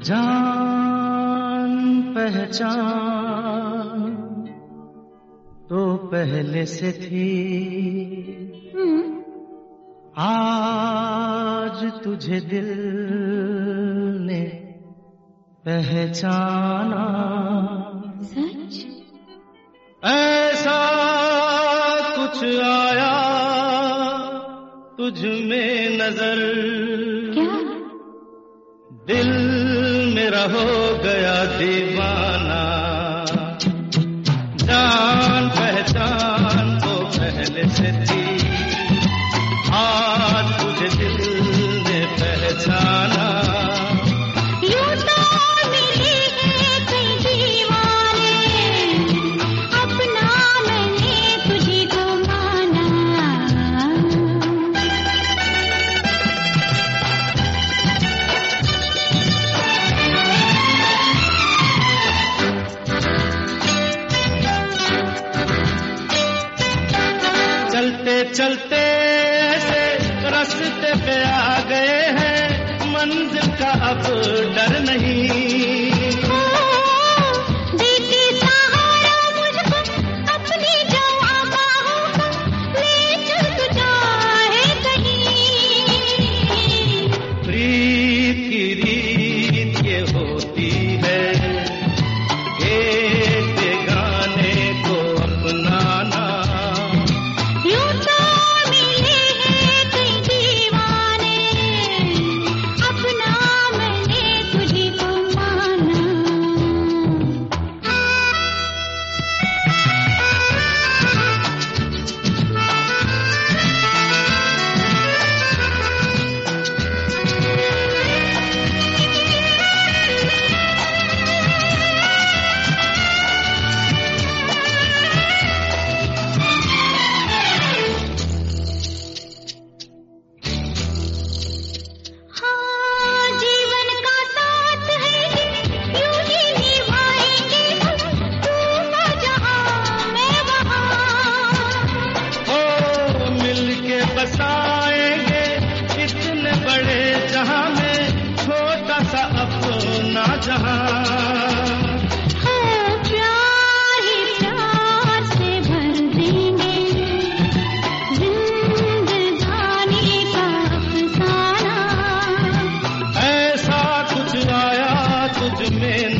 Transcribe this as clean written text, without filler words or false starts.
जान पहचान तो पहले से थी, आज तुझे दिल ने पहचाना। सच? ऐसा कुछ आया तुझ में नजर, क्या? दिल मेरा हो गया दीवाना। जान पहचान तो पहले से थी, आज तुझे दिल ने पहचाना। यूं तो मिले हैं कई दीवाने, अपना मैंने तुझे को माना। चलते चलते ऐसे रास्ते पे आ गए हैं, मंजिल का अब डर नहीं। देती सहारा मुझको अपनी जवां बाहों को, ले चल तू चाहे कहीं। प्रीत की रीत ये होती है, एक गाने को अपनाना। यूं तो मिले हैं कई दीवाने, अपना मैंने तुझे को माना। हाँ, जीवन का साथ है यूं ही निभाएंगे हम, तू ना जहाँ मैं वहाँ। हो मिलके बसाएंगे इतने बड़े जहां में, छोटा सा अपना जहां। हाँ, प्यार ही प्यार से भर देंगे, जिंदगानी का अफसाना। ऐसा कुछ आया तुझ में